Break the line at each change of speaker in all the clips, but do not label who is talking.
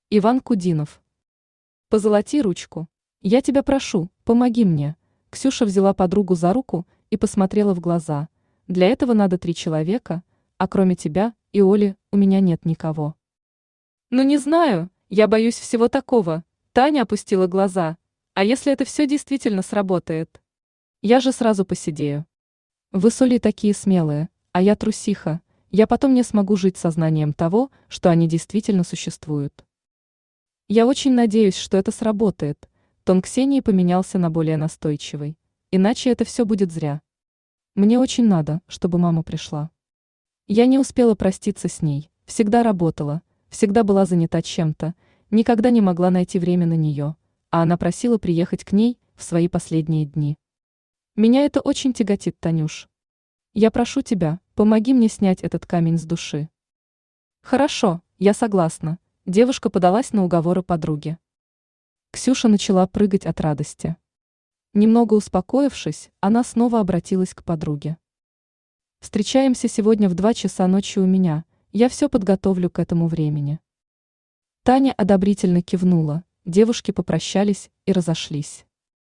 Иван Кудинов. Позолоти ручку. Я тебя прошу, помоги мне. Ксюша взяла подругу за руку и посмотрела в глаза. Для этого надо 3 человека, а кроме тебя и Оли у меня нет никого. Ну не знаю, я боюсь всего такого. Таня опустила глаза. А если это все действительно сработает? Я же сразу посидею. Вы с Олей такие смелые, а я трусиха. Я потом не смогу жить сознанием того, что они действительно существуют. Я очень надеюсь, что это сработает. Тон Ксении поменялся на более настойчивый. Иначе это все будет зря. Мне очень надо, чтобы мама пришла. Я не успела проститься с ней, всегда работала, всегда была занята чем-то, никогда не могла найти время на нее, а она просила приехать к ней в свои последние дни. Меня это очень тяготит, Танюш. Я прошу тебя, помоги мне снять этот камень с души. Хорошо, я согласна. Девушка подалась на уговоры подруги. Ксюша начала прыгать от радости. Немного успокоившись, она снова обратилась к подруге. Встречаемся сегодня в 2 часа ночи у меня, я все подготовлю к этому времени. Таня одобрительно кивнула, девушки попрощались и разошлись.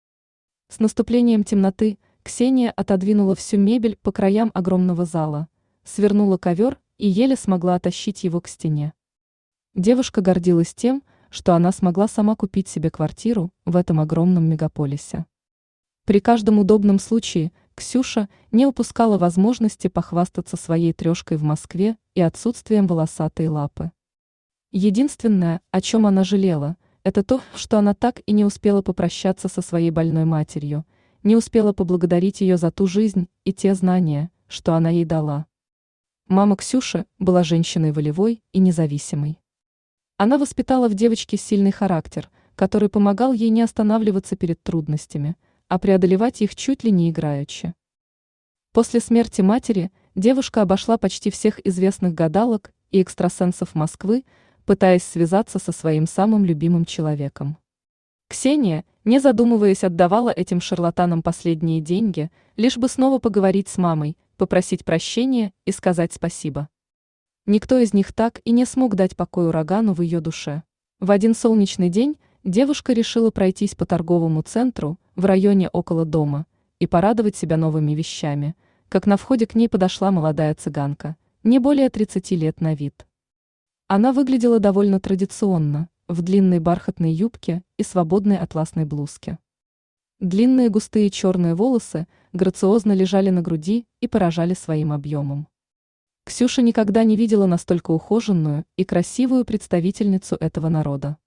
С наступлением темноты Ксения отодвинула всю мебель по краям огромного зала, свернула ковер и еле смогла оттащить его к стене. Девушка гордилась тем, что она смогла сама купить себе квартиру в этом огромном мегаполисе. При каждом удобном случае Ксюша не упускала возможности похвастаться своей трешкой в Москве и отсутствием волосатой лапы. Единственное, о чем она жалела, это то, что она так и не успела попрощаться со своей больной матерью, не успела поблагодарить ее за ту жизнь и те знания, что она ей дала. Мама Ксюши была женщиной волевой и независимой. Она воспитала в девочке сильный характер, который помогал ей не останавливаться перед трудностями, а преодолевать их чуть ли не играючи. После смерти матери девушка обошла почти всех известных гадалок и экстрасенсов Москвы, пытаясь связаться со своим самым любимым человеком. Ксения, не задумываясь, отдавала этим шарлатанам последние деньги, лишь бы снова поговорить с мамой, попросить прощения и сказать спасибо. Никто из них так и не смог дать покой урагану в ее душе. В один солнечный день девушка решила пройтись по торговому центру в районе около дома и порадовать себя новыми вещами, как на входе к ней подошла молодая цыганка, не более 30 лет на вид. Она выглядела довольно традиционно, в длинной бархатной юбке и свободной атласной блузке. Длинные густые черные волосы грациозно лежали на груди и поражали своим объемом. Ксюша никогда не видела настолько ухоженную и красивую представительницу этого народа.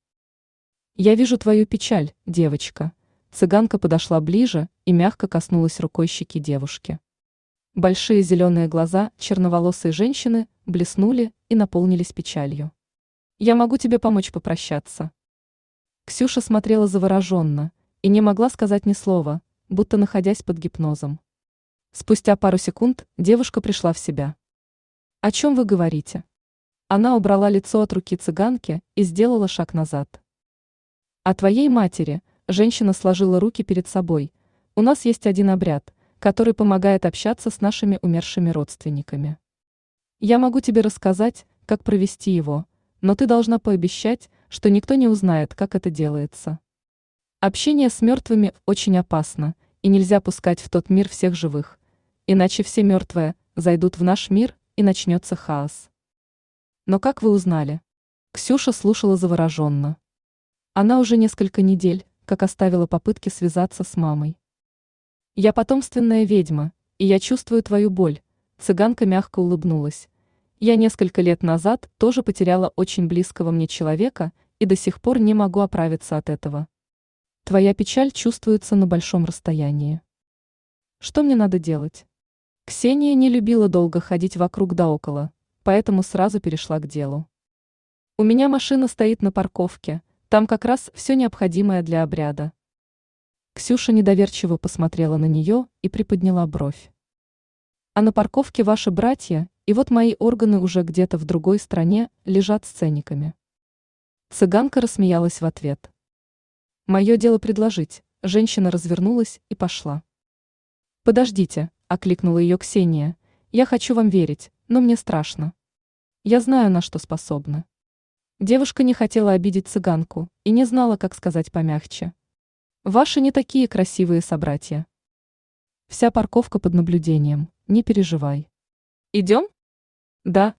«Я вижу твою печаль, девочка». Цыганка подошла ближе и мягко коснулась рукой щеки девушки. Большие зеленые глаза черноволосой женщины блеснули и наполнились печалью. «Я могу тебе помочь попрощаться». Ксюша смотрела завороженно и не могла сказать ни слова, будто находясь под гипнозом. Спустя пару секунд девушка пришла в себя. «О чем вы говорите?» Она убрала лицо от руки цыганки и сделала шаг назад. «О твоей матери», женщина сложила руки перед собой. «У нас есть один обряд, который помогает общаться с нашими умершими родственниками. Я могу тебе рассказать, как провести его, но ты должна пообещать, что никто не узнает, как это делается. Общение с мертвыми очень опасно, и нельзя пускать в тот мир всех живых, иначе все мертвые зайдут в наш мир, и начнется хаос». «Но как вы узнали?» Ксюша слушала завороженно. Она уже несколько недель, как оставила попытки связаться с мамой. «Я потомственная ведьма, и я чувствую твою боль», цыганка мягко улыбнулась. «Я несколько лет назад тоже потеряла очень близкого мне человека и до сих пор не могу оправиться от этого. Твоя печаль чувствуется на большом расстоянии. Что мне надо делать?» Ксения не любила долго ходить вокруг да около, поэтому сразу перешла к делу. «У меня машина стоит на парковке, там как раз все необходимое для обряда». Ксюша недоверчиво посмотрела на нее и приподняла бровь. «А на парковке ваши братья, и вот мои органы уже где-то в другой стране лежат с ценниками». Цыганка рассмеялась в ответ. «Мое дело предложить», женщина развернулась и пошла. «Подождите», окликнула ее Ксения, «я хочу вам верить, но мне страшно. Я знаю, на что способна». Девушка не хотела обидеть цыганку и не знала, как сказать помягче. Ваши не такие красивые собратья. Вся парковка под наблюдением, не переживай. Идем? Да,